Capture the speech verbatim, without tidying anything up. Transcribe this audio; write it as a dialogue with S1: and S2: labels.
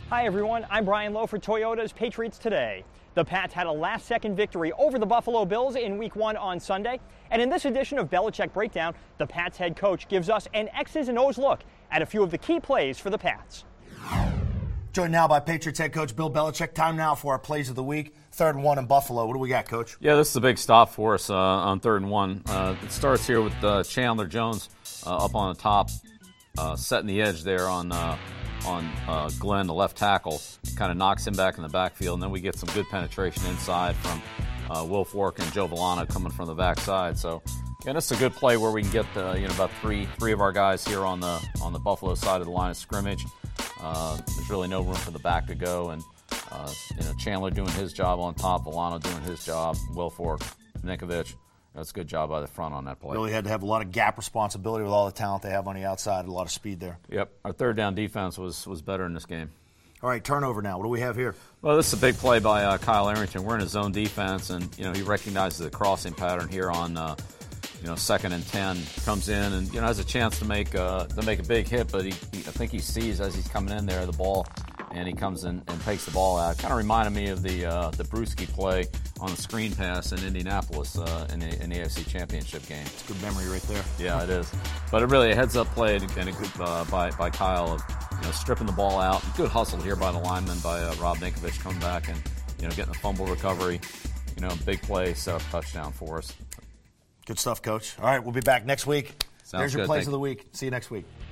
S1: Hi everyone, I'm Brian Lowe for Toyota's Patriots Today. The Pats had a last-second victory over the Buffalo Bills in Week one on Sunday. And in this edition of Belichick Breakdown, the Pats head coach gives us an X's and O's look at a few of the key plays for the Pats.
S2: Joined now by Patriots head coach Bill Belichick. Time now for our plays of the week. Third and one in Buffalo. What do we got, Coach?
S3: Yeah, this is a big stop for us uh, on third and one. Uh, it starts here with uh, Chandler Jones uh, up on the top, uh, setting the edge there on uh, on uh, Glenn, the left tackle. Kind of knocks him back in the backfield, and then we get some good penetration inside from uh, Will Fork and Joe Villano coming from the backside. So, yeah, this is a good play where we can get uh, you know about three three of our guys here on the on the Buffalo side of the line of scrimmage. Uh, there's really no room for the back to go, and uh, you know Chandler doing his job on top, Villano doing his job, Will Fork, Ninkovich. That's a good job by the front on that play.
S2: Really had to have a lot of gap responsibility with all the talent they have on the outside, a lot of speed there.
S3: Yep, our third down defense was was better in this game.
S2: All right, turnover now. What do we have here?
S3: Well, this is a big play by uh, Kyle Arrington. We're in a zone defense, and you know he recognizes the crossing pattern here on uh, you know second and ten. Comes in and you know has a chance to make uh, to make a big hit, but he, he I think he sees as he's coming in there the ball, and he comes in and takes the ball out. Kind of reminded me of the uh, the Bruschi play on the screen pass in Indianapolis uh, in, the, in the A F C Championship game.
S2: It's good memory right there.
S3: Yeah, it is. But it really a heads-up play and a good uh, by by Kyle of you know stripping the ball out. Good hustle here by the lineman by uh, Rob Ninkovich coming back and you know getting a fumble recovery. You know, big play, set up touchdown for us.
S2: Good stuff, Coach. All right, we'll be back next week.
S3: Sounds
S2: There's your
S3: good.
S2: plays
S3: Thank
S2: of the week. See you next week.